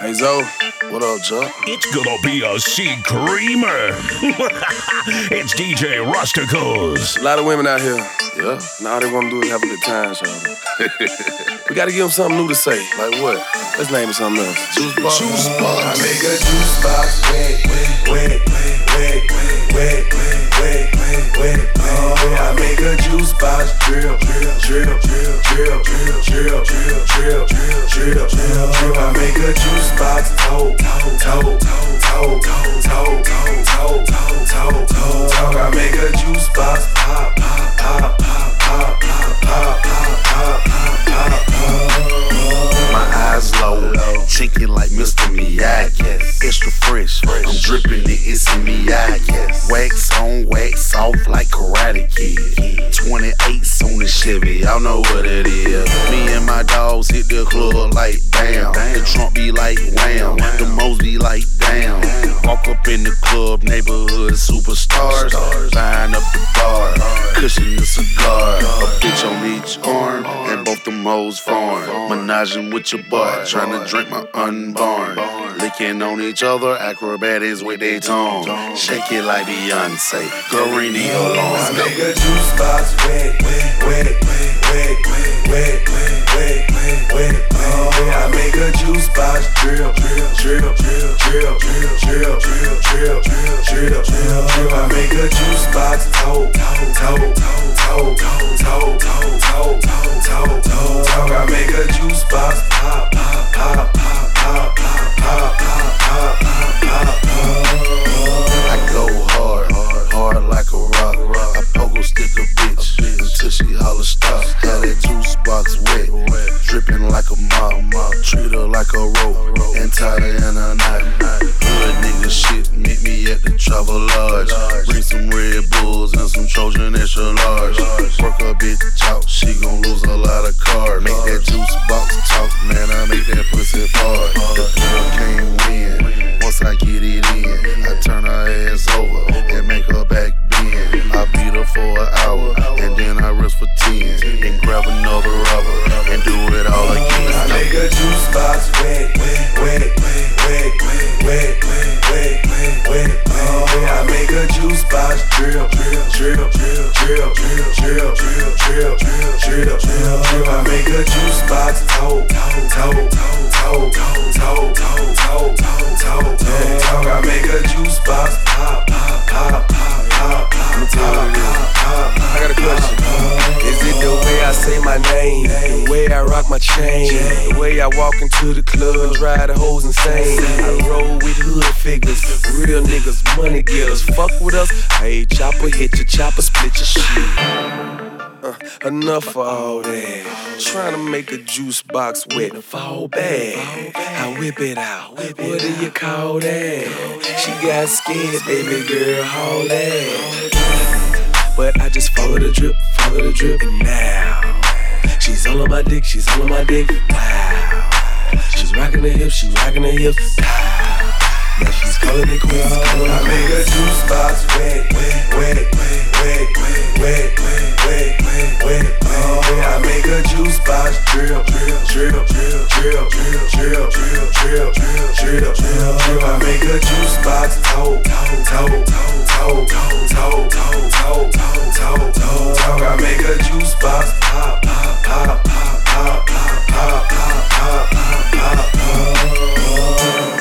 Hey Zoe, what up, Chuck? It's gonna be a sea creamer. It's DJ Rusticals. A lot of women out here. Yeah. And all they want to do is have a good time, shawty. We gotta give them something new to say. Like what? Let's name it something else. Juice box. Juice box. I make a juice box wet, wet, wet, wet, wet, wet. I make a juice box drip, drip, drip, drip, drip, drip, drip, drip, drip. I make a juice box toe, toe, toe, toe, toe, toe, toe, toe. I make a juice box pop, pop, pop, pop, pop, pop, pop, pop, pop. My eyes low, chinky like Mr. Miyagi. Extra fresh, I'm dripping it, it's in Miyagi. Wax on, wax off like Karate Kid. 28s on the Chevy, y'all know what it is. Me and my dogs hit the club like bam. The trunk be like wham, the moles be like damn. Walk up in the club, neighborhood superstars. Buying up the bar, cushion the cigar. A bitch on each arm, and both them hoes foreign. Menaging with your boy, tryna drink my unborn. Licking on each other, acrobatics with their tongue. Shake it like Beyonce, go ring the alarm. I make a juice box wet, wet, wet, wet, wet, wet. I make a juice box drip, drip, drip, drip, drip, drip, drip, drip, drip, drip. I make a juice box toe, toe, toe, toe, toe, toe, toe, toe, toe. I make a juice box pop, pop, pop, pop, pop, pop, pop, pop, pop. I go hard, hard like a rock. I pogo stick a bitch until she holler stop. Got that juice box wet, dripping like a mop. Treat her like a rope and tie her in a knot. Hood nigga shit, meet me at the Travelodge. Bring some Red Bulls and some Trojan extra large. Work a bitch out, she gon' lose a lot of cards. Make that juice box talk, man, I make that pussy hard. The girl can't win, once I get it in, I turn her ass over and make her back bend. I beat her for an hour, and then I rest for 10. Then grab another rubber, and do it all again. I make a juice box wet, wet, wet, wet, wet, wet. I make a juice box drip, drip, drip, drip, drip, drip, drip, drip, drip. I make a juice box toe, toe, toe, toe, toe, toe, toe, toe. I make a juice box pop, pop, pop, pop, pop, pop, pop. I got a question. Is it the way I say my name, the way I rock my chain, the way I walk into the club and drive the hoes insane? I roll with hood figures, real niggas, money getters. Fuck with us, hey chopper, hit your chopper, split your shit. Enough of all that. Trying to make a juice box wet and fall bad. I whip it out. What do you call that? She got scared, baby girl, haul that. But I just follow the drip, and now she's all on my dick, wow. She's rocking the hips, pow. Now she's calling it quits, I make a juice box wet, wet, wet, wet, wet, wet. I make a juice box drip, drip, drip, drip, drip, drip, drip, drip, drip. I make a juice box toe, toe, toe, toe, toe, toe, toe, toe. I make a juice box pop, pop, pop, pop, pop, pop, pop, pop, pop.